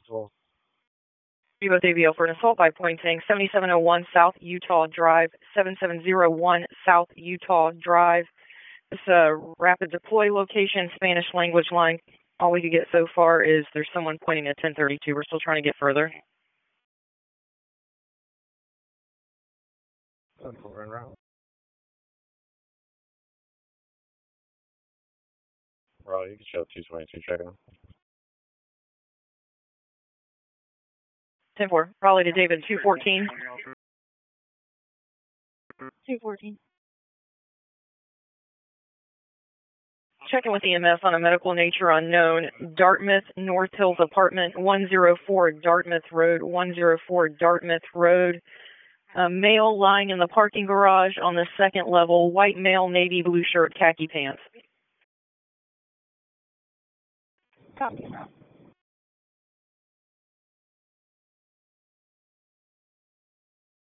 possible. Both AVL for an assault by pointing 7701 South Utah Drive, 7701 South Utah Drive. It's a rapid deploy location, Spanish language line. All we could get so far is there's someone pointing at 1032. We're still trying to get further. 10-4 en route. Raleigh, you can show 222 checking. 10-4. Raleigh to David, 214. 214. Checking with EMS on a medical nature unknown. Dartmouth, North Hills Apartment, 104 Dartmouth Road, 104 Dartmouth Road. A male lying in the parking garage on the second level, white male, navy blue shirt, khaki pants. Copy.